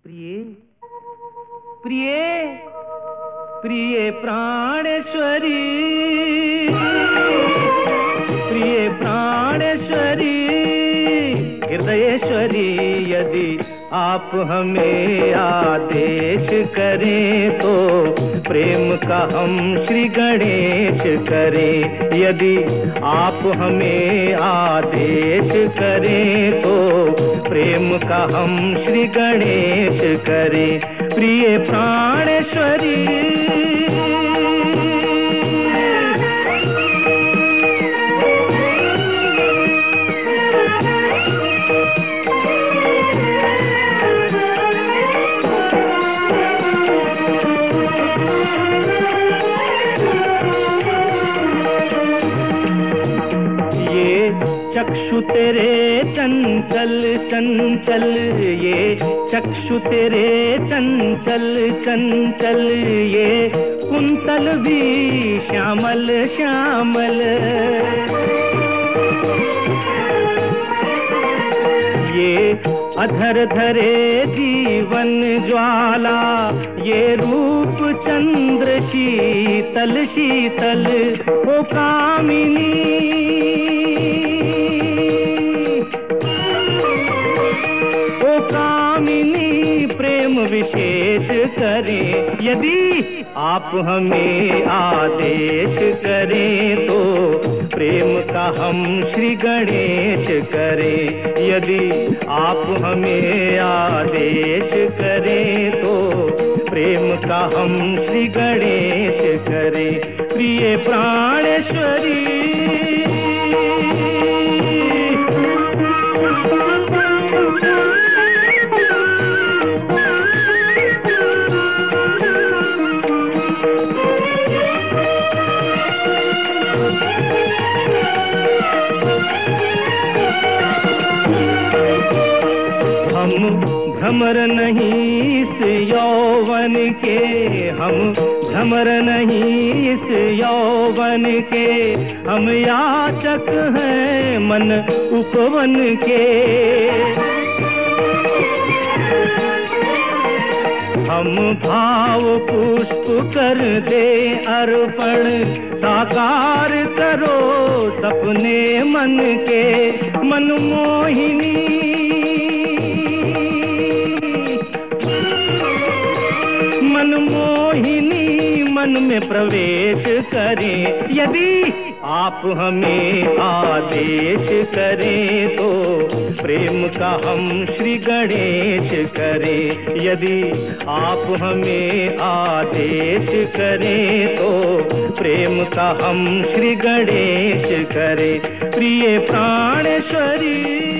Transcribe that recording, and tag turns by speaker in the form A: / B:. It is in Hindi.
A: प्रिय प्रिय प्रिय प्राणेश्वरी, प्रिय प्राणेश्वरी, हृदयेश्वरी, यदि आप हमें आदेश करें तो प्रेम का हम श्री गणेश करें। यदि आप हमें आदेश करें तो प्रेम का हम श्री गणेश करें। प्रिय प्राणेश्वरी, चक्षु तेरे चंचल चंचल, ये चक्षु तेरे चंचल चंचल, ये कुंतल भी श्यामल श्यामल, ये अधर धरे जीवन ज्वाला, ये रूप चंद्र शीतल शीतल। ओ कामिनी, ओ कामिनी, प्रेम विशेष करें। यदि आप हमें आदेश करें तो प्रेम का हम श्री गणेश करें। यदि आप हमें आदेश करें तो प्रेम का हम श्री गणेश करें। प्रिय प्राणेश्वरी, हम भ्रमर नहीं इस यौवन के, हम भ्रमर नहीं इस यौवन के, हम याचक हैं मन उपवन के। हम भाव पुष्प कर दे अर्पण, साकार करो सपने मन के। मनमोहिनी, मनमोहिनी, मन में प्रवेश करें। यदि आप हमें आदेश करें तो प्रेम का हम श्री गणेश करें। यदि आप हमें आदेश करें तो प्रेम का हम श्री गणेश करें। प्रिय प्राणेश्वरी,